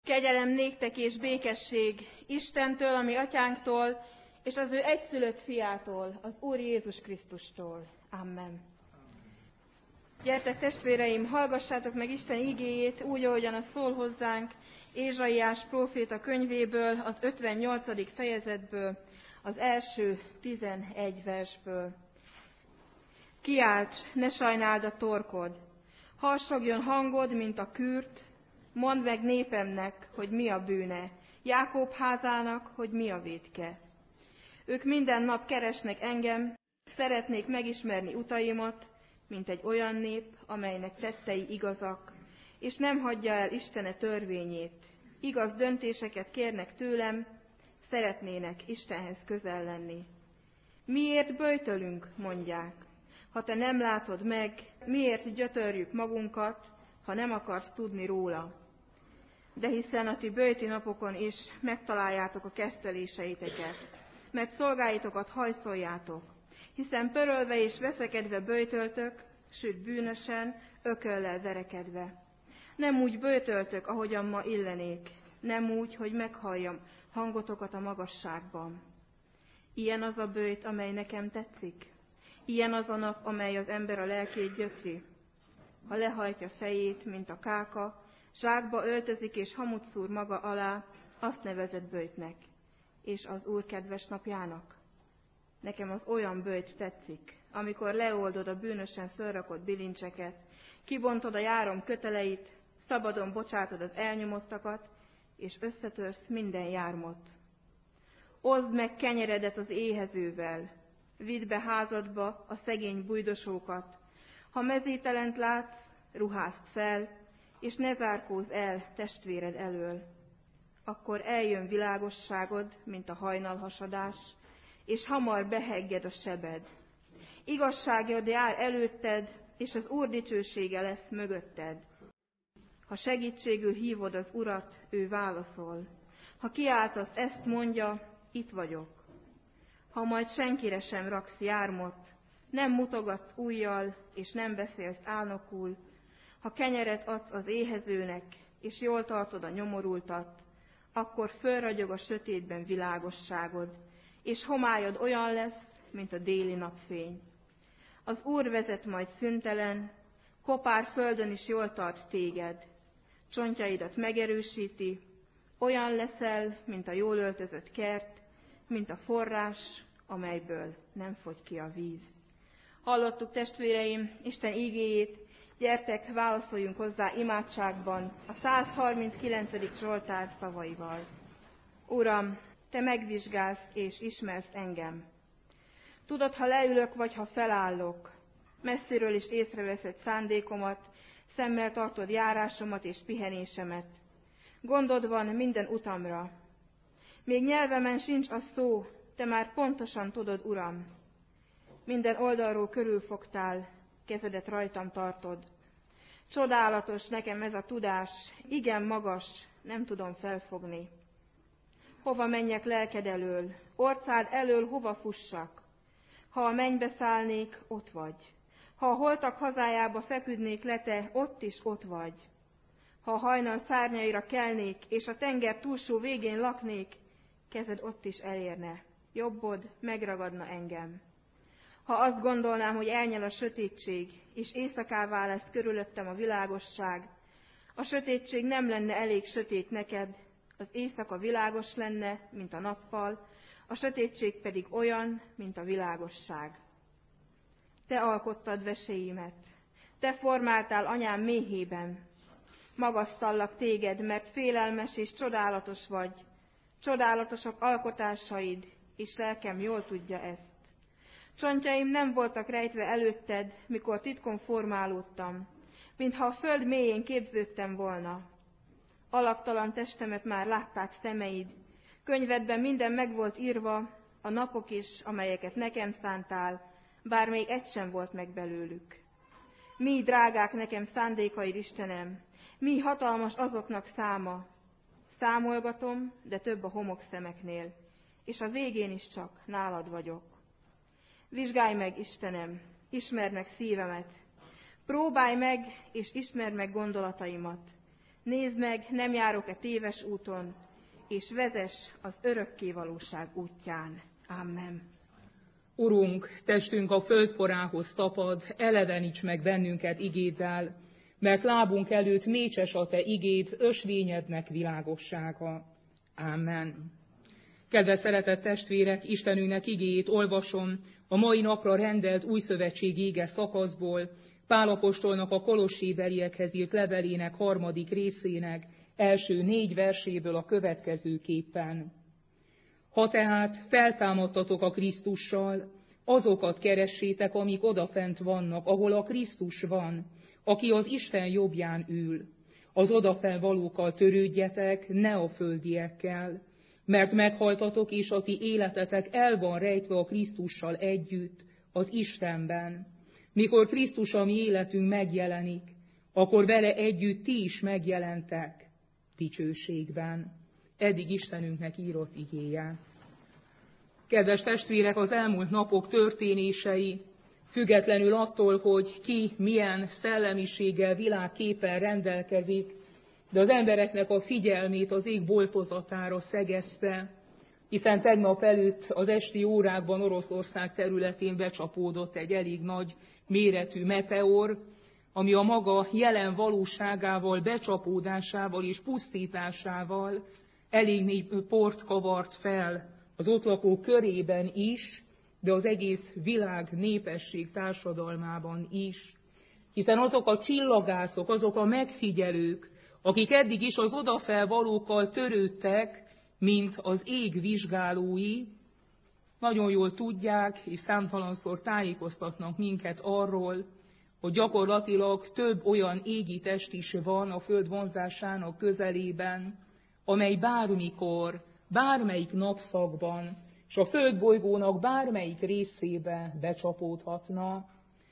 Kegyelem néktek és békesség Istentől, a mi atyánktól, és az ő egyszülött fiától, az Úr Jézus Krisztustól. Amen. Gyertek testvéreim, hallgassátok meg Isten igéjét úgy, ahogyan az szól hozzánk Ézsaiás próféta könyvéből, az 58. fejezetből, az első 11 versből. Kiálts, ne sajnáld a torkod, harsogjon hangod, mint a kürt, mondd meg népemnek, hogy mi a bűne, Jákob házának, hogy mi a vétke. Ők minden nap keresnek engem, szeretnék megismerni utaimat, mint egy olyan nép, amelynek tettei igazak, és nem hagyja el Istene törvényét. Igaz döntéseket kérnek tőlem, szeretnének Istenhez közel lenni. Miért böjtölünk, mondják, ha te nem látod meg, miért gyötörjük magunkat, ha nem akarsz tudni róla. De hiszen a ti böjti napokon is megtaláljátok a keszteléseiteket, mert szolgáitokat hajszoljátok, hiszen pörölve és veszekedve böjtöltök, sőt bűnösen, ököllel verekedve. Nem úgy böjtöltök, ahogyan ma illenék, nem úgy, hogy meghalljam hangotokat a magasságban. Ilyen az a böjt, amely nekem tetszik. Ilyen az a nap, amely az ember a lelkét gyötri. Ha lehajtja fejét, mint a káka, zsákba öltözik és hamut szúr maga alá, azt nevezett böjtnek, és az Úr kedves napjának. Nekem az olyan böjt tetszik, amikor leoldod a bűnösen fölrakott bilincseket, kibontod a járom köteleit, szabadon bocsátod az elnyomottakat, és összetörsz minden jármot. Oszd meg kenyeredet az éhezővel, vidd be házadba a szegény bujdosókat. Ha mezítelent látsz, ruházd fel, és ne zárkózz el testvéred elől. Akkor eljön világosságod, mint a hajnalhasadás, és hamar behegged a sebed. Igazságod jár előtted, és az Úr dicsősége lesz mögötted. Ha segítségül hívod az Urat, ő válaszol. Ha kiáltasz, ezt mondja, itt vagyok. Ha majd senkire sem raksz jármot, nem mutogatsz ujjal, és nem beszélsz álnokul, ha kenyeret adsz az éhezőnek, és jól tartod a nyomorultat, akkor fölragyog a sötétben világosságod, és homályod olyan lesz, mint a déli napfény. Az Úr vezet majd szüntelen, kopár földön is jól tart téged, csontjaidat megerősíti, olyan leszel, mint a jól öltözött kert, mint a forrás, amelyből nem fogy ki a víz. Hallottuk, testvéreim, Isten igéjét, gyertek, válaszoljunk hozzá imádságban a 139. Zsoltár szavaival. Uram, te megvizsgálsz és ismersz engem. Tudod, ha leülök vagy ha felállok, messziről is észreveszed szándékomat, szemmel tartod járásomat és pihenésemet. Gondod van minden utamra. Még nyelvemen sincs a szó, te már pontosan tudod, Uram. Minden oldalról körülfogtál, kezedet rajtam tartod. Csodálatos nekem ez a tudás, igen magas, nem tudom felfogni. Hova menjek lelked elől, orcád elől hova fussak? Ha a mennybe szállnék, ott vagy. Ha a holtak hazájába feküdnék le, te ott is ott vagy. Ha a hajnal szárnyaira kelnék, és a tenger túlsó végén laknék, kezed ott is elérne, jobbod megragadna engem. Ha azt gondolnám, hogy elnyel a sötétség, és éjszakává lesz körülöttem a világosság, a sötétség nem lenne elég sötét neked, az éjszaka világos lenne, mint a nappal, a sötétség pedig olyan, mint a világosság. Te alkottad veséimet, te formáltál anyám méhében. Magasztallak téged, mert félelmes és csodálatos vagy, csodálatosak alkotásaid, és lelkem jól tudja ezt. Csontjaim nem voltak rejtve előtted, mikor titkon formálódtam, mintha a föld mélyén képződtem volna. Alaktalan testemet már látták szemeid, könyvedben minden meg volt írva, a napok is, amelyeket nekem szántál, bár még egy sem volt meg belőlük. Mi drágák nekem szándékaid, Istenem, mi hatalmas azoknak száma. Számolgatom, de több a homokszemeknél, és a végén is csak nálad vagyok. Vizsgálj meg, Istenem, ismerd meg szívemet, próbálj meg, és ismerd meg gondolataimat. Nézd meg, nem járok-e téves úton, és vezess az örökké valóság útján. Amen. Urunk, testünk a földporához tapad, eleveníts meg bennünket igéddel, mert lábunk előtt mécses a te igéd, ösvényednek világossága. Amen. Kedves szeretett testvérek, Istenünknek igéjét olvasom a mai napra rendelt újszövetség ége szakaszból, Pál apostolnak a kolossébeliekhez írt levelének 3. részének első 4 verséből a következőképpen. Ha tehát feltámadtatok a Krisztussal, azokat keressétek, amik odafent vannak, ahol a Krisztus van, aki az Isten jobbján ül. Az odafent valókkal törődjetek, ne a földiekkel, mert meghaltatok, és a ti életetek el van rejtve a Krisztussal együtt, az Istenben. Mikor Krisztus a mi életünk megjelenik, akkor vele együtt ti is megjelentek dicsőségben. Eddig Istenünknek írott igéje. Kedves testvérek, az elmúlt napok történései, függetlenül attól, hogy ki milyen szellemiséggel, világképpel rendelkezik, de az embereknek a figyelmét az ég boltozatára szegezte, hiszen tegnap előtt az esti órákban Oroszország területén becsapódott egy elég nagy méretű meteor, ami a maga jelen valóságával, becsapódásával és pusztításával elég mély port kavart fel az ott lakók körében is, de az egész világ népesség társadalmában is. Hiszen azok a csillagászok, azok a megfigyelők, akik eddig is az odafelvalókkal törődtek, mint az ég vizsgálói, nagyon jól tudják, és számtalanszor tájékoztatnak minket arról, hogy gyakorlatilag több olyan égi test is van a Föld vonzásának közelében, amely bármikor, bármelyik napszakban, és a földbolygónak bármelyik részébe becsapódhatna.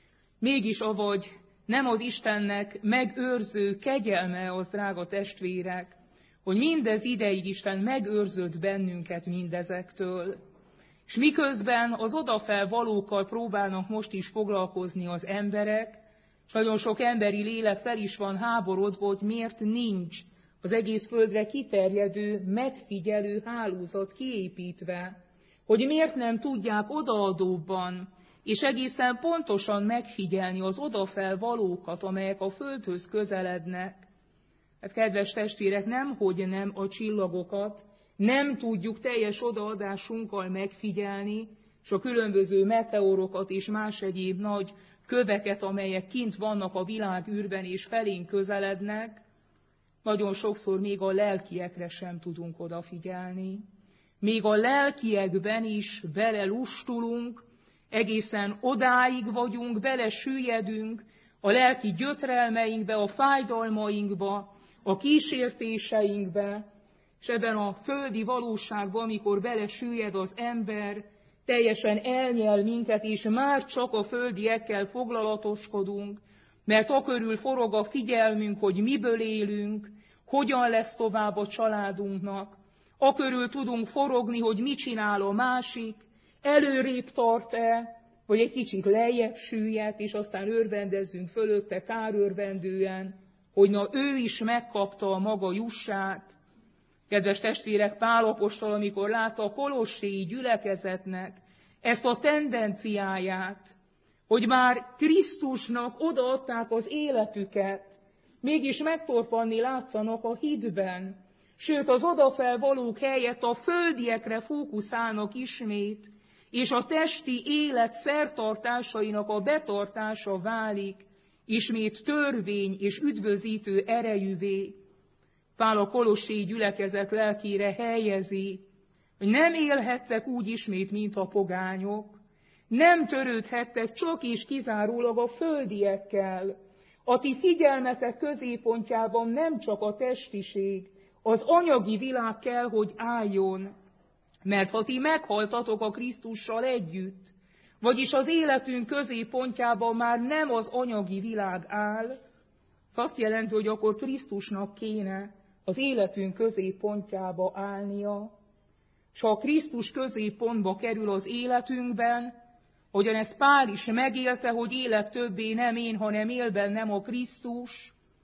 Mégis avagy nem az Istennek megőrző kegyelme az, drága testvérek, hogy mindez ideig Isten megőrzött bennünket mindezektől, és miközben az odafelvalókkal próbálnak most is foglalkozni az emberek, és nagyon sok emberi lélek fel is van háborodva, hogy miért nincs az egész földre kiterjedő, megfigyelő hálózat kiépítve, hogy miért nem tudják odaadóbban és egészen pontosan megfigyelni az odafelvalókat, amelyek a földhöz közelednek. Hát kedves testvérek, nemhogy nem a csillagokat nem tudjuk teljes odaadásunkkal megfigyelni, és a különböző meteorokat és más egyéb nagy köveket, amelyek kint vannak a világűrben és felénk közelednek, nagyon sokszor még a lelkiekre sem tudunk odafigyelni. Még a lelkiekben is belelustulunk, egészen odáig vagyunk, belesüllyedünk a lelki gyötrelmeinkbe, a fájdalmainkba, a kísértéseinkbe, és ebben a földi valóságban, amikor belesüllyed az ember, teljesen elnyel minket, és már csak a földiekkel foglalatoskodunk, mert akörül forog a figyelmünk, hogy miből élünk, hogyan lesz tovább a családunknak, akörül tudunk forogni, hogy mit csinál a másik, előrébb tart-e, vagy egy kicsit lejjebb süllyedt, és aztán örvendezzünk fölötte kárörvendően, hogy na ő is megkapta a maga jussát. Kedves testvérek, Pál apostol, amikor látta a kolosséi gyülekezetnek ezt a tendenciáját, hogy már Krisztusnak odaadták az életüket, mégis megtorpanni látszanak a hitben, sőt az odafelvalók helyett a földiekre fókuszálnak ismét, és a testi élet szertartásainak a betartása válik ismét törvény és üdvözítő erejűvé. Pál a kolossé gyülekezet lelkére helyezi, hogy nem élhettek úgy ismét, mint a pogányok, nem törődhettek csak és kizárólag a földiekkel. A ti figyelmetek középpontjában nem csak a testiség, az anyagi világ kell, hogy álljon, mert ha ti meghaltatok a Krisztussal együtt, vagyis az életünk középpontjában már nem az anyagi világ áll, az azt jelenti, hogy akkor Krisztusnak kéne az életünk középpontjába állnia, és ha a Krisztus középpontba kerül az életünkben, hogyan ezt Pál is megélte, hogy élet többé nem én, hanem él bennem a Krisztus,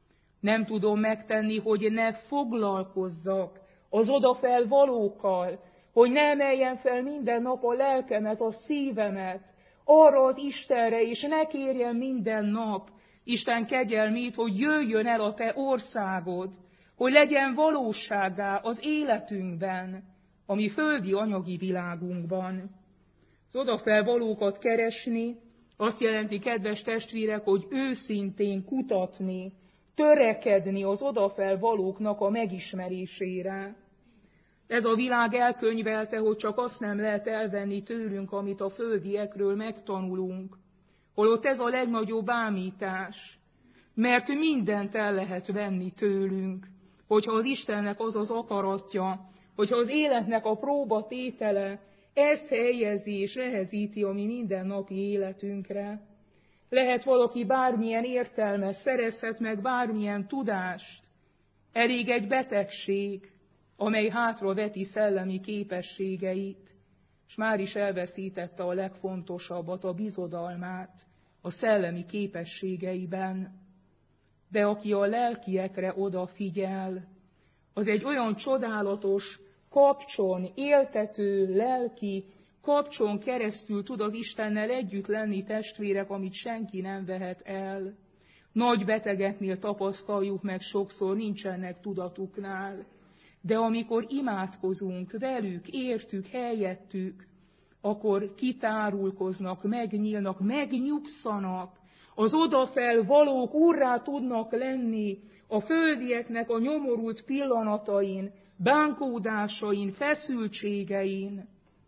Nem tudom megtenni, hogy ne foglalkozzak az odafelé valókkal, hogy ne emeljem fel minden nap a lelkemet, a szívemet arra az Istenre, és ne kérjem minden nap Isten kegyelmét, hogy jöjjön el a te országod, hogy legyen valósággá az életünkben, a mi földi anyagi világunkban. Az odafelé valókat keresni azt jelenti, kedves testvérek, hogy őszintén kutatni, törekedni az odafelé valóknak a megismerésére. Ez a világ elkönyvelte, hogy csak azt nem lehet elvenni tőlünk, amit a földiekről megtanulunk. Holott ez a legnagyobb ámítás, mert mindent el lehet venni tőlünk, hogyha az Istennek az az akaratja, hogyha az életnek a próbatétele ezt helyezi és nehezíti a mi mindennapi életünkre. Lehet valaki bármilyen értelmet, szerezhet meg bármilyen tudást. Elég egy betegség, amely hátraveti szellemi képességeit, és már is elveszítette a legfontosabbat, a bizodalmát a szellemi képességeiben. De aki a lelkiekre odafigyel, az egy olyan csodálatos kapcson, éltető lelki kapcson keresztül tud az Istennel együtt lenni, testvérek, amit senki nem vehet el. Nagy betegeknél tapasztaljuk meg sokszor, nincsenek tudatuknál. De amikor imádkozunk velük, értük, helyettük, akkor kitárulkoznak, megnyílnak, megnyugszanak, az odafelé valók úrrá tudnak lenni a földieknek a nyomorult pillanatain, bánkódásain, feszültségein.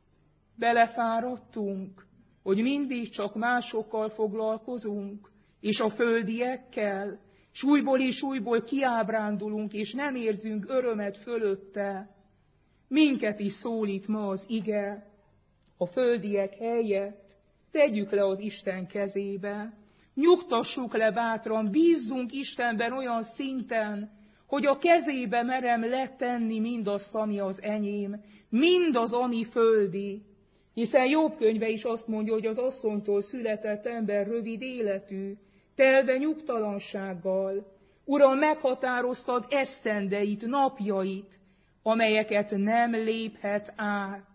Belefáradtunk, hogy mindig csak másokkal foglalkozunk, és a földiekkel, s újból kiábrándulunk, és nem érzünk örömet fölötte. Minket is szólít ma az ige, a földiek helyett tegyük le az Isten kezébe, nyugtassuk le bátran, bízzunk Istenben olyan szinten, hogy a kezébe merem letenni mindazt, ami az enyém, mindaz, ami földi. Hiszen Jobb könyve is azt mondja, hogy az asszonytól született ember rövid életű, telve nyugtalansággal. Uram, meghatároztad esztendeit, napjait, amelyeket nem léphet át.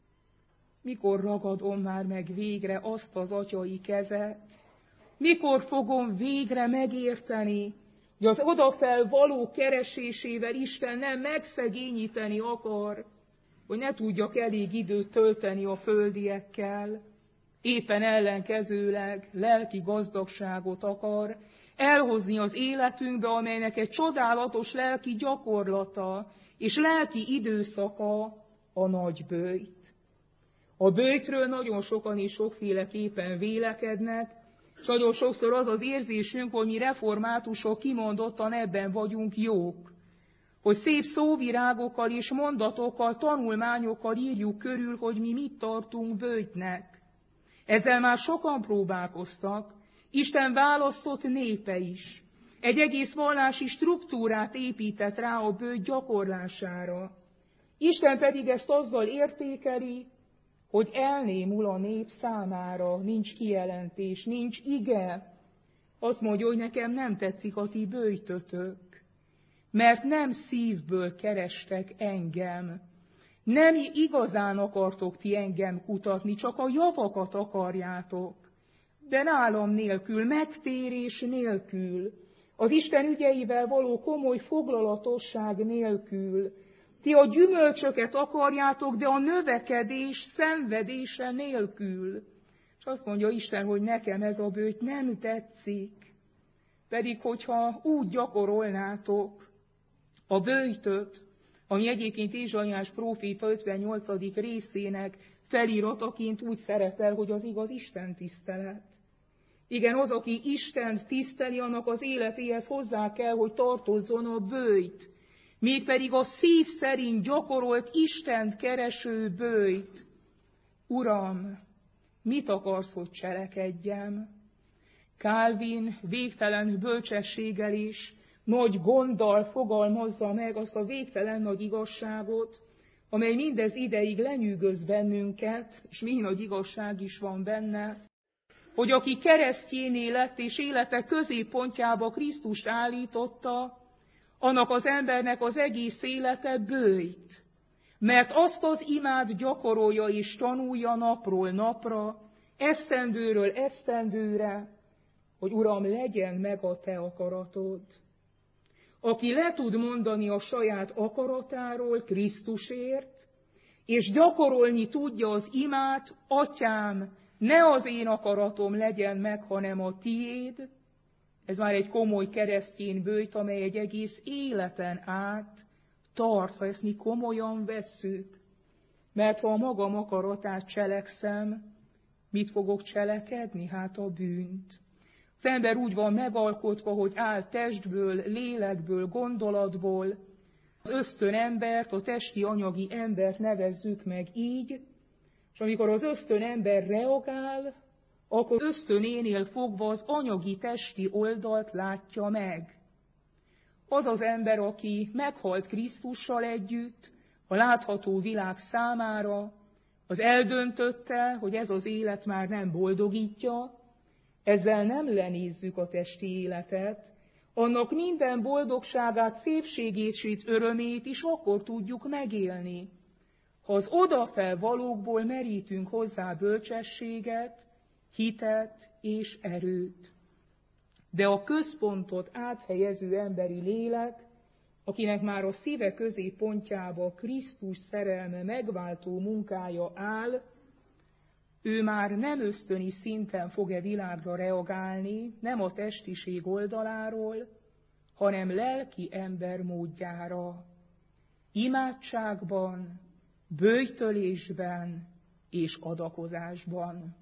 Mikor ragadom már meg végre azt az atyai kezet? Mikor fogom végre megérteni, hogy az odafelé való keresésével Isten nem megszegényíteni akar, hogy ne tudjak elég időt tölteni a földiekkel, éppen ellenkezőleg lelki gazdagságot akar elhozni az életünkbe, amelynek egy csodálatos lelki gyakorlata és lelki időszaka a nagy böjt. A böjtről nagyon sokan és sokféleképpen vélekednek, és nagyon sokszor az az érzésünk, hogy mi reformátusok kimondottan ebben vagyunk jók, hogy szép szóvirágokkal és mondatokkal, tanulmányokkal írjuk körül, hogy mi mit tartunk böjtnek. Ezzel már sokan próbálkoztak, Isten választott népe is. Egy egész vallási struktúrát épített rá a böjt gyakorlására. Isten pedig ezt azzal értékeli, hogy elnémul a nép számára, nincs kijelentés, nincs ige. Azt mondja, hogy nekem nem tetszik a ti böjtötök, mert nem szívből kerestek engem. Nem igazán akartok ti engem kutatni, csak a javakat akarjátok. De nálam nélkül, megtérés nélkül, az Isten ügyeivel való komoly foglalatosság nélkül, ti a gyümölcsöket akarjátok, de a növekedés szenvedése nélkül. És azt mondja Isten, hogy nekem ez a böjt nem tetszik. Pedig, hogyha úgy gyakorolnátok a böjtöt, ami egyébként Ézsaiás próféta 58. részének felirataként úgy szerepel, hogy az igaz Isten tisztelet. Igen, az, aki Istent tiszteli, annak az életéhez hozzá kell, hogy tartozzon a böjt. Mégpedig a szív szerint gyakorolt Istent kereső böjt. Uram, mit akarsz, hogy cselekedjem? Calvin végtelen bölcsességgel is, nagy gonddal fogalmazza meg azt a végtelen nagy igazságot, amely mindez ideig lenyűgöz bennünket, és mi nagy igazság is van benne, hogy aki keresztjéné lett és élete középpontjába Krisztust állította, annak az embernek az egész élete böjt. Mert azt az imát gyakorolja és tanulja napról napra, esztendőről esztendőre, hogy Uram, legyen meg a te akaratod. Aki le tud mondani a saját akaratáról Krisztusért, és gyakorolni tudja az imát, Atyám, ne az én akaratom legyen meg, hanem a tiéd, ez már egy komoly keresztény böjt, amely egy egész életen át tart, ha ezt mi komolyan vesszük. Mert ha a magam akaratát cselekszem, mit fogok cselekedni? Hát a bűnt. Az ember úgy van megalkotva, hogy áll testből, lélekből, gondolatból. Az ösztön embert, a testi anyagi embert nevezzük meg így, és amikor az ösztön ember reagál, akkor ösztönénél fogva az anyagi testi oldalt látja meg. Az az ember, aki meghalt Krisztussal együtt, a látható világ számára, az eldöntötte, hogy ez az élet már nem boldogítja, ezzel nem lenézzük a testi életet, annak minden boldogságát, szépségét és örömét is akkor tudjuk megélni, ha az odafel valókból merítünk hozzá bölcsességet, hitet és erőt. De a központot áthelyező emberi lélek, akinek már a szíve középpontjába Krisztus szerelme megváltó munkája áll, ő már nem ösztöni szinten fog-e világra reagálni, nem a testiség oldaláról, hanem lelki ember módjára, imádságban, böjtölésben és adakozásban.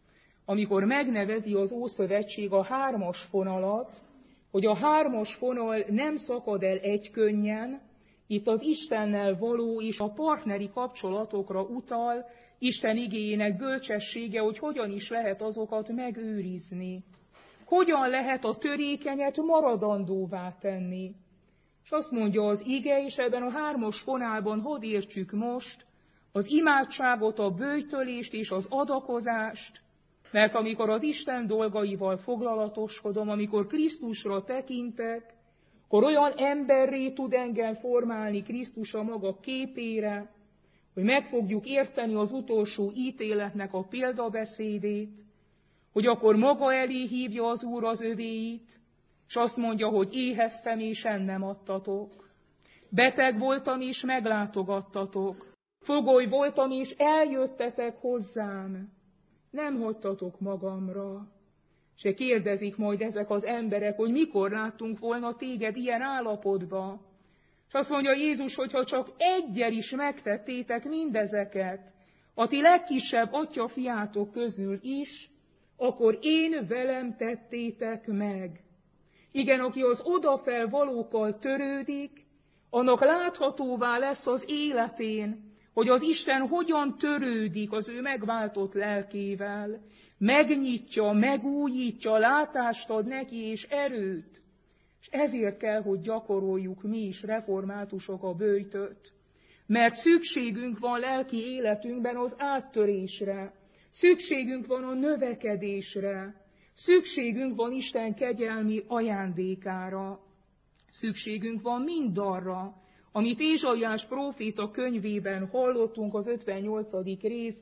Amikor megnevezi az Ószövetség a 3-as fonalat, hogy a 3-as fonal nem szakad el egykönnyen, itt az Istennel való és a partneri kapcsolatokra utal, Isten igéjének bölcsessége, hogy hogyan is lehet azokat megőrizni. Hogyan lehet a törékenyet maradandóvá tenni. És azt mondja az ige, és ebben a 3-as fonálban hadd értsük most az imádságot, a böjtölést és az adakozást, mert amikor az Isten dolgaival foglalatoskodom, amikor Krisztusra tekintek, akkor olyan emberré tud engem formálni Krisztus a maga képére, hogy meg fogjuk érteni az utolsó ítéletnek a példabeszédét, hogy akkor maga elé hívja az Úr az övéit, és azt mondja, hogy éheztem és ennem adtatok. Beteg voltam és meglátogattatok. Fogoly voltam és eljöttetek hozzám. Nem hagytatok magamra. Se kérdezik majd ezek az emberek, hogy mikor láttunk volna téged ilyen állapotba. És azt mondja Jézus, hogy ha csak eggyel is megtettétek mindezeket, a ti legkisebb atyafiátok közül is, akkor én velem tettétek meg. Igen, aki az odafel valókkal törődik, annak láthatóvá lesz az életén, hogy az Isten hogyan törődik az ő megváltott lelkével, megnyitja, megújítja, látást ad neki és erőt. És ezért kell, hogy gyakoroljuk mi is, reformátusok, a böjtöt. Mert szükségünk van lelki életünkben az áttörésre, szükségünk van a növekedésre, szükségünk van Isten kegyelmi ajándékára, szükségünk van mindarra, amit Ézsaiás próféta könyvében hallottunk az 58. rész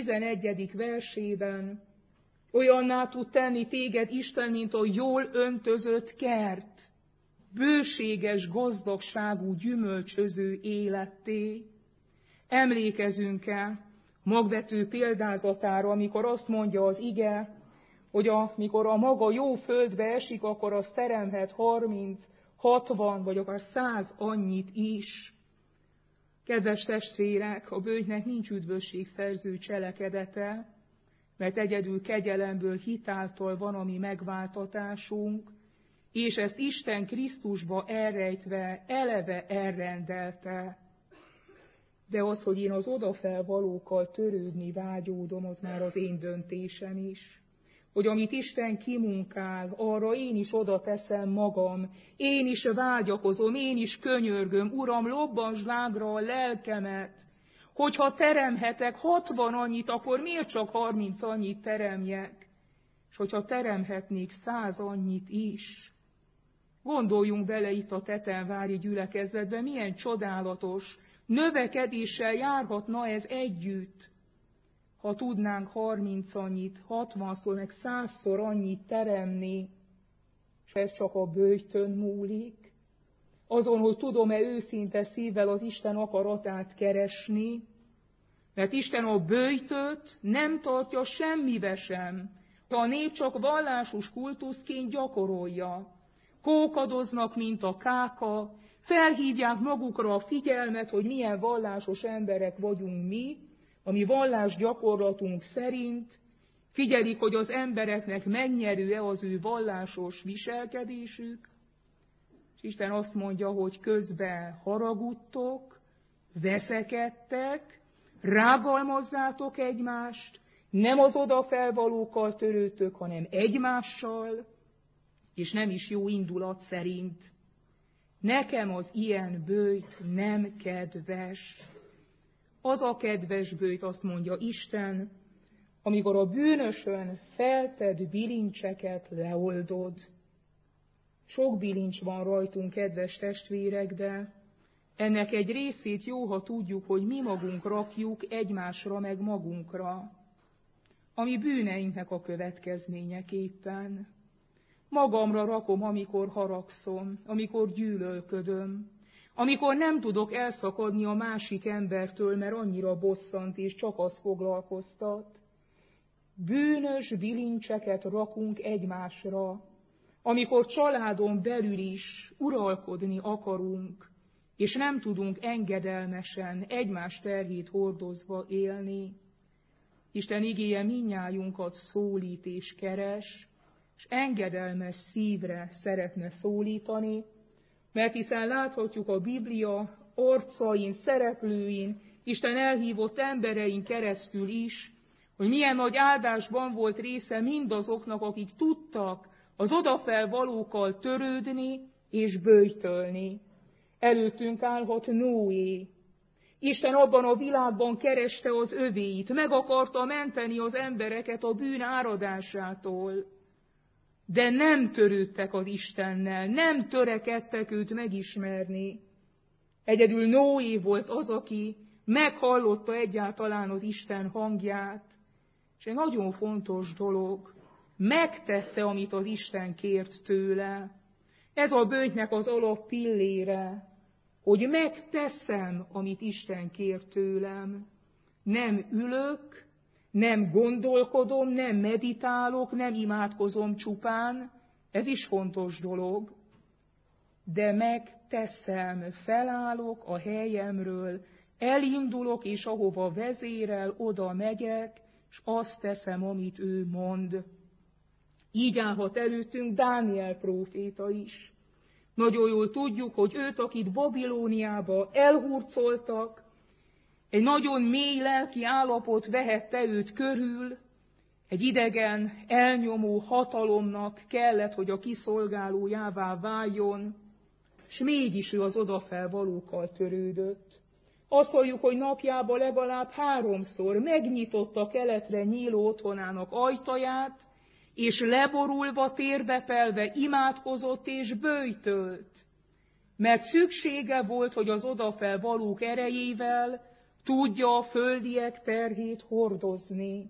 11. versében. Olyanná tud tenni téged Isten, mint a jól öntözött kert, bőséges gazdagságú gyümölcsöző életté. Emlékezünk-e magvető példázatára, amikor azt mondja az ige, hogy amikor a maga jó földbe esik, akkor az teremhet 30, 60 vagy akár 100 annyit is. Kedves testvérek, a böjtnek nincs üdvösségszerző cselekedete, mert egyedül kegyelemből, hitáltal van a mi megváltatásunk, és ezt Isten Krisztusba elrejtve, eleve elrendelte. De az, hogy én az odafelvalókkal törődni vágyódom, az már az én döntésem is. Hogy amit Isten kimunkál, arra én is oda teszem magam, én is vágyakozom, én is könyörgöm, Uram, lobbansd lágra a lelkemet, hogyha teremhetek 60 annyit, akkor miért csak 30 annyit teremjek? és hogyha teremhetnék 100 annyit is, gondoljunk bele itt a Tetenvári gyülekezetben, milyen csodálatos növekedéssel járhatna ez együtt, ha tudnánk 30 annyit, 60-szor, meg 100-szor annyit teremni, és ez csak a böjtön múlik. Azon, hogy tudom-e őszinte szívvel az Isten akaratát keresni, mert Isten a böjtöt nem tartja semmibe sem, ha a nép csak vallásos kultuszként gyakorolja. Kókadoznak, mint a káka, felhívják magukra a figyelmet, hogy milyen vallásos emberek vagyunk mi, a mi vallásgyakorlatunk szerint, figyelik, hogy az embereknek megnyerő-e az ő vallásos viselkedésük, és Isten azt mondja, hogy közben haragudtok, veszekedtek, rágalmazzátok egymást, nem az odafelvalókkal törődtök, hanem egymással, és nem is jó indulat szerint. Nekem az ilyen böjt nem kedves. Az a kedves böjt, azt mondja Isten, amikor a bűnösön feltett bilincseket leoldod. Sok bilincs van rajtunk, kedves testvérek, de ennek egy részét jó, ha tudjuk, hogy mi magunk rakjuk egymásra meg magunkra, ami bűneinknek a következményeképpen. Magamra rakom, amikor haragszom, amikor gyűlölködöm, amikor nem tudok elszakadni a másik embertől, mert annyira bosszant és csak az foglalkoztat. Bűnös bilincseket rakunk egymásra, amikor családon belül is uralkodni akarunk, és nem tudunk engedelmesen egymás terhét hordozva élni. Isten igéje mindnyájunkat szólít és keres, és engedelmes szívre szeretne szólítani, mert hiszen láthatjuk a Biblia arcain, szereplőin, Isten elhívott emberein keresztül is, hogy milyen nagy áldásban volt része mindazoknak, akik tudtak az odafelvalókkal törődni és böjtölni. Előttünk állhat Noé. Isten abban a világban kereste az övéit, meg akarta menteni az embereket a bűn áradásától. De nem törődtek az Istennel, nem törekedtek őt megismerni. Egyedül Noé volt az, aki meghallotta egyáltalán az Isten hangját, és egy nagyon fontos dolog, megtette, amit az Isten kért tőle. Ez a böjtnek az alap pillére, hogy megteszem, amit Isten kér tőlem. Nem ülök, nem gondolkodom, nem meditálok, nem imádkozom csupán, ez is fontos dolog, de megteszem, felállok a helyemről, elindulok, és ahova vezérel, oda megyek, és azt teszem, amit ő mond. Így állhat előttünk Dániel próféta is. Nagyon jól tudjuk, hogy őt, akit Babilóniába elhurcoltak, egy nagyon mély lelki állapot vehette őt körül, egy idegen, elnyomó hatalomnak kellett, hogy a kiszolgálójává váljon, és mégis ő az odafelvalókkal törődött. Azt halljuk, hogy napjában legalább 3-szor megnyitotta keletre nyíló otthonának ajtaját, és leborulva, térdepelve imádkozott és böjtölt, mert szüksége volt, hogy az odafelvalók erejével tudja a földiek terhét hordozni.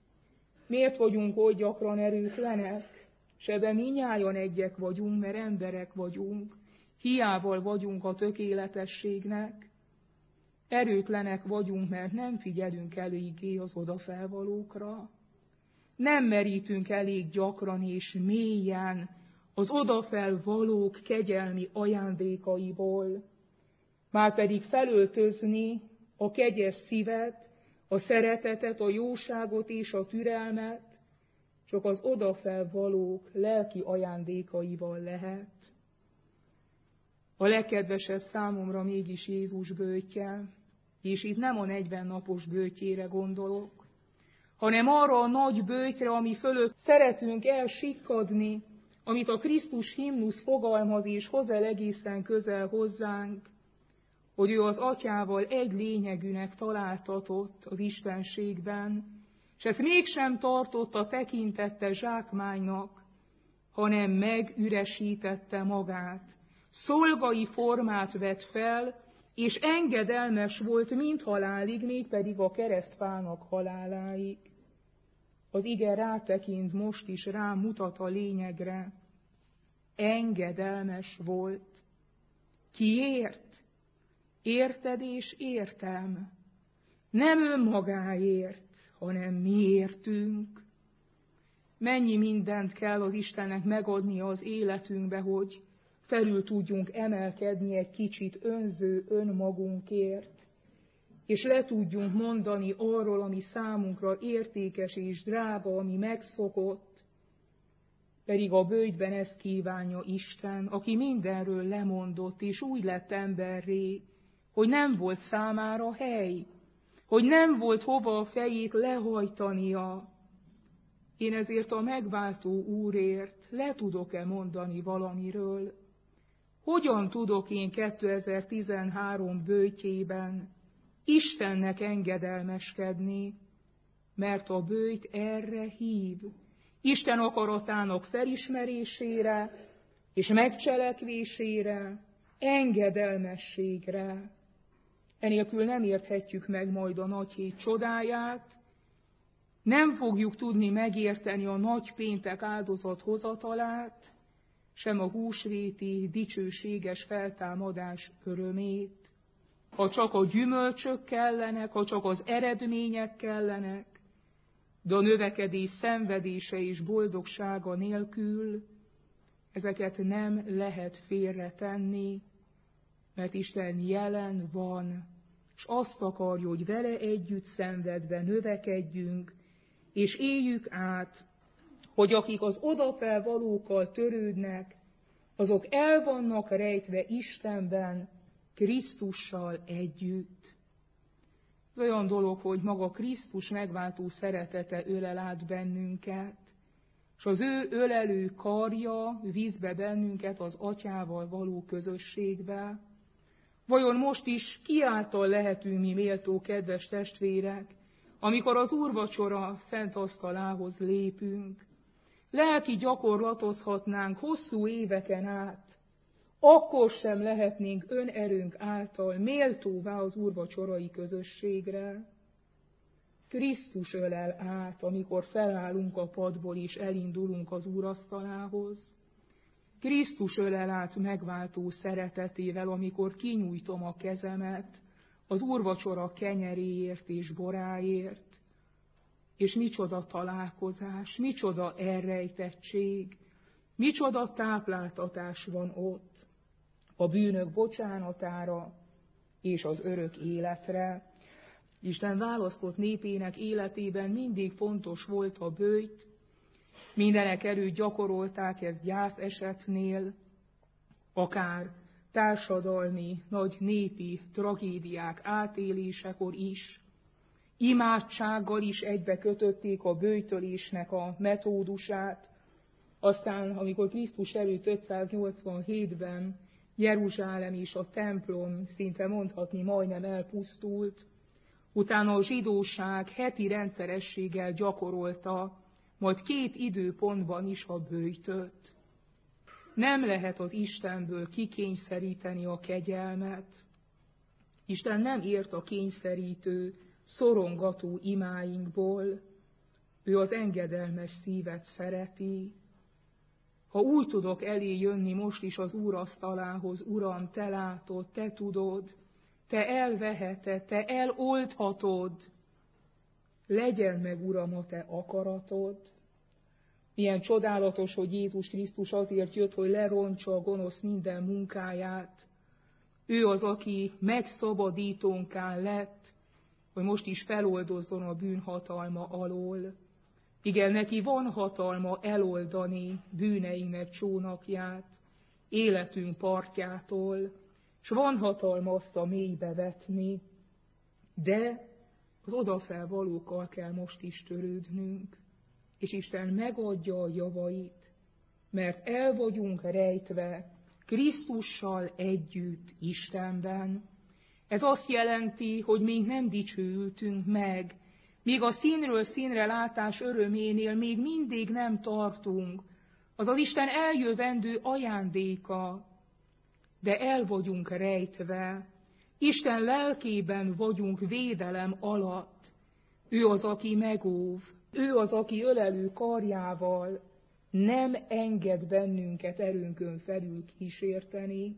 Miért vagyunk oly gyakran erőtlenek? És ebben mindnyájan egyek vagyunk, mert emberek vagyunk, hiával vagyunk a tökéletességnek. Erőtlenek vagyunk, mert nem figyelünk eléggé az odafelvalókra. Nem merítünk elég gyakran és mélyen az odafelvalók kegyelmi ajándékaiból, márpedig felöltözni a kegyes szívet, a szeretetet, a jóságot és a türelmet csak az odafelvalók lelki ajándékaival lehet. A legkedvesebb számomra mégis Jézus böjtje, és itt nem a 40 napos böjtjére gondolok, hanem arra a nagy böjtre, ami fölött szeretünk elsikkadni, amit a Krisztus himnusz fogalmaz és hoz el egészen közel hozzánk, hogy ő az Atyával egy lényegűnek találtatott az Istenségben, és ezt mégsem tartotta tekintette zsákmánynak, hanem megüresítette magát. Szolgai formát vett fel, és engedelmes volt mind halálig, mégpedig a keresztfának haláláig. Az ige rátekint most is rámutat a lényegre. Engedelmes volt. Kiért? Érted és értem. Nem önmagáért, hanem miértünk. Mennyi mindent kell az Istennek megadnia az életünkbe, hogy felül tudjunk emelkedni egy kicsit önző önmagunkért, és le tudjunk mondani arról, ami számunkra értékes és drága, ami megszokott. Pedig a böjtben ezt kívánja Isten, aki mindenről lemondott, és úgy lett emberré, hogy nem volt számára hely, hogy nem volt hova a fejét lehajtania. Én ezért a megváltó Úrért le tudok-e mondani valamiről? Hogyan tudok én 2013 böjtjében Istennek engedelmeskedni? Mert a böjt erre hív. Isten akaratának felismerésére és megcselekvésére, engedelmességre. Enélkül nem érthetjük meg majd a nagyhét csodáját, nem fogjuk tudni megérteni a nagypéntek áldozat hozatalát, sem a húsvéti dicsőséges feltámadás örömét. Ha csak a gyümölcsök kellenek, ha csak az eredmények kellenek, de a növekedés szenvedése és boldogsága nélkül ezeket nem lehet félretenni, mert Isten jelen van, és azt akarja, hogy vele együtt szenvedve növekedjünk, és éljük át, hogy akik az odafelvalókkal törődnek, azok el vannak rejtve Istenben, Krisztussal együtt. Ez olyan dolog, hogy maga Krisztus megváltó szeretete ölel át bennünket, és az ő ölelő karja visz be bennünket az Atyával való közösségbe. Vajon most is ki által lehetünk mi méltó, kedves testvérek, amikor az úrvacsora szent asztalához lépünk? Lelki gyakorlatozhatnánk hosszú éveken át, akkor sem lehetnénk önerőnk által méltóvá az úrvacsorai közösségre. Krisztus ölel át, amikor felállunk a padból és elindulunk az úrasztalához. Krisztus ölel át megváltó szeretetével, amikor kinyújtom a kezemet az úrvacsora kenyeréért és boráért. És micsoda találkozás, micsoda elrejtettség, micsoda tápláltatás van ott a bűnök bocsánatára és az örök életre. Isten választott népének életében mindig fontos volt a böjt, mindenekelőtt gyakorolták ezt gyászesetnél, akár társadalmi, nagy népi tragédiák átélésekor is, imádsággal is egybe kötötték a böjtölésnek a metódusát. Aztán, amikor Krisztus előtt 587-ben Jeruzsálem és a templom szinte mondhatni majdnem elpusztult, utána a zsidóság heti rendszerességgel gyakorolta, majd 2 időpontban is a böjtöt. Nem lehet az Istenből kikényszeríteni a kegyelmet. Isten nem ért a kényszerítő, szorongató imáinkból. Ő az engedelmes szívet szereti. Ha úgy tudok elé jönni most is az úrasztalához, Uram, te látod, te tudod, te elveheted, te eloldhatod, legyen meg, Uram, a te akaratod. Milyen csodálatos, hogy Jézus Krisztus azért jött, hogy lerontsa a gonosz minden munkáját. Ő az, aki megszabadítónká lett, hogy most is feloldozzon a bűnhatalma alól. Igen, neki van hatalma eloldani bűneinek csónakját, életünk partjától, és van hatalma azt a mélybe vetni, de az odafelvalókkal kell most is törődnünk, és Isten megadja a javait, mert el vagyunk rejtve Krisztussal együtt Istenben. Ez azt jelenti, hogy még nem dicsőültünk meg, míg a színről színre látás öröménél még mindig nem tartunk, az az Isten eljövendő ajándéka, de el vagyunk rejtve, Isten lelkében vagyunk védelem alatt. Ő az, aki megóv, ő az, aki ölelő karjával nem enged bennünket erőnkön felül kísérteni.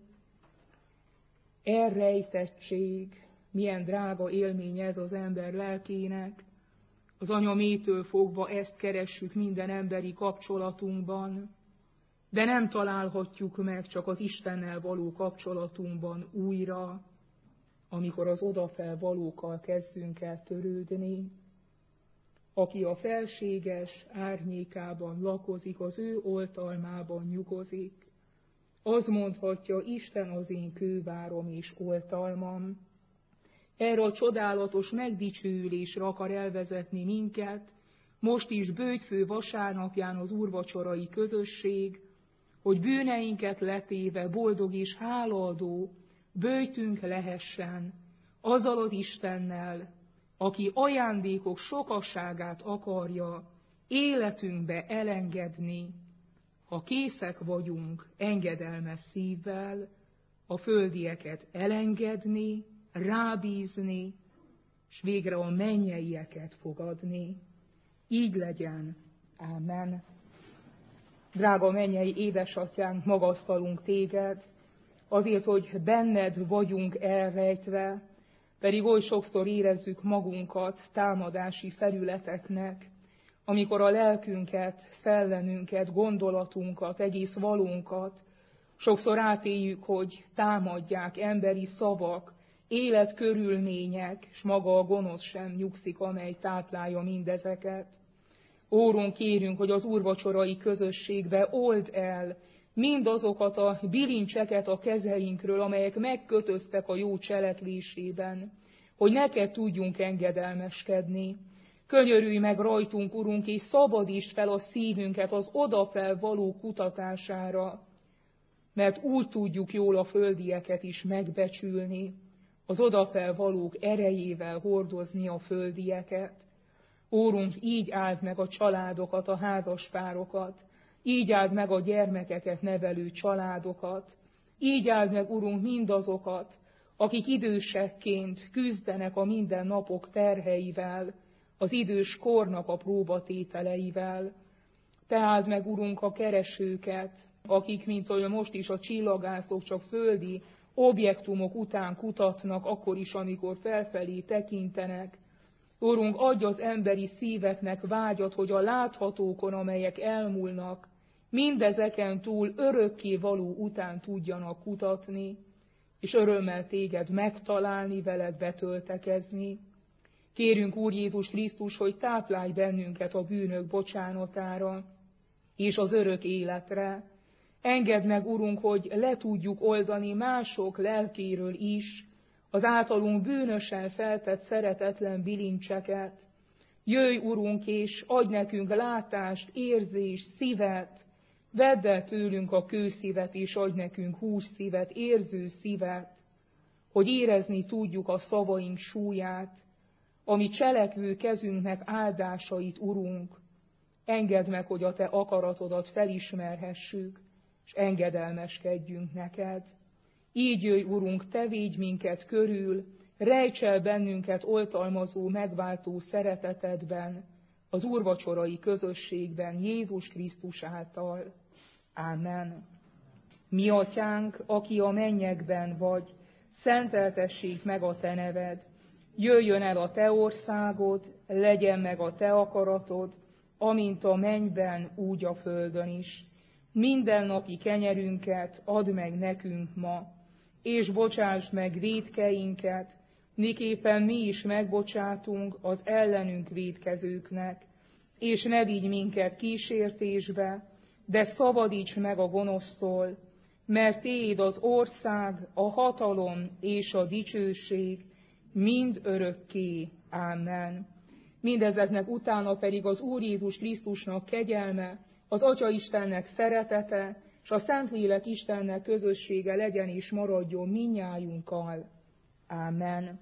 Elrejtettség, milyen drága élmény ez az ember lelkének. Az anya mélytől fogva ezt keressük minden emberi kapcsolatunkban, de nem találhatjuk meg csak az Istennel való kapcsolatunkban újra, amikor az odafelé valókkal kezdünk el törődni. Aki a felséges árnyékában lakozik, az ő oltalmában nyugozik. Az mondhatja, Isten az én kővárom és oltalmam. Erre a csodálatos megdicsőülésre akar elvezetni minket, most is böjtfő vasárnapján az úrvacsorai közösség, hogy bűneinket letéve boldog és hálaadó böjtünk lehessen azzal az Istennel, aki ajándékok sokasságát akarja életünkbe elengedni, ha készek vagyunk engedelmes szívvel a földieket elengedni, rábízni, és végre a mennyeieket fogadni. Így legyen. Ámen. Drága mennyei édesatyánk, magasztalunk téged, azért, hogy benned vagyunk elrejtve, pedig oly sokszor érezzük magunkat támadási felületeknek, amikor a lelkünket, szellemünket, gondolatunkat, egész valónkat sokszor átéljük, hogy támadják emberi szavak, életkörülmények, s maga a gonosz sem nyugszik, amely táplálja mindezeket. Órunk kérünk, hogy az úrvacsorai közösségbe old el mindazokat a bilincseket a kezeinkről, amelyek megkötöztek a jó cselekvésében, hogy neked tudjunk engedelmeskedni. Könyörülj meg rajtunk, Urunk, és szabadítsd fel a szívünket az odafel való kutatására, mert úgy tudjuk jól a földieket is megbecsülni, az odafel valók erejével hordozni a földieket. Úrunk, így áld meg a családokat, a házaspárokat, így áld meg a gyermekeket nevelő családokat, így áld meg, Urunk, mindazokat, akik idősekként küzdenek a mindennapok terheivel, az idős kornak a próbatételeivel. Te áld meg, Urunk, a keresőket, akik, mint olyan most is a csillagászok, csak földi objektumok után kutatnak, akkor is, amikor felfelé tekintenek. Urunk, adj az emberi szíveknek vágyat, hogy a láthatókon, amelyek elmúlnak, mindezeken túl örökké való után tudjanak kutatni, és örömmel téged megtalálni, veled betöltekezni. Kérünk, Úr Jézus Krisztus, hogy táplálj bennünket a bűnök bocsánatára és az örök életre. Engedd meg, Urunk, hogy le tudjuk oldani mások lelkéről is az általunk bűnösen feltett szeretetlen bilincseket. Jöjj, Urunk, és adj nekünk látást, érzést, szívet, vedd el tőlünk a kőszívet, és adj nekünk hússzívet, érző szívet, hogy érezni tudjuk a szavaink súlyát, ami cselekvő kezünknek áldásait, Urunk. Engedd meg, hogy a Te akaratodat felismerhessük, és engedelmeskedjünk neked. Így jöjj, Urunk, Te védj minket körül, rejts el bennünket oltalmazó, megváltó szeretetedben, az úrvacsorai közösségben, Jézus Krisztus által. Ámen. Mi atyánk, aki a mennyekben vagy, szenteltessék meg a Te neved. Jöjjön el a Te országod, legyen meg a Te akaratod, amint a mennyben, úgy a földön is. Mindennapi kenyerünket add meg nekünk ma, és bocsásd meg vétkeinket, miképpen mi is megbocsátunk az ellenünk vétkezőknek, és ne vigy minket kísértésbe, de szabadíts meg a gonosztól, mert Tiéd az ország, a hatalom és a dicsőség mind örökké. Ámen. Mindezeknek utána pedig az Úr Jézus Krisztusnak kegyelme, az Atya Istennek szeretete, és a Szentlélek Istennek közössége legyen és maradjon mindnyájunkkal. Ámen.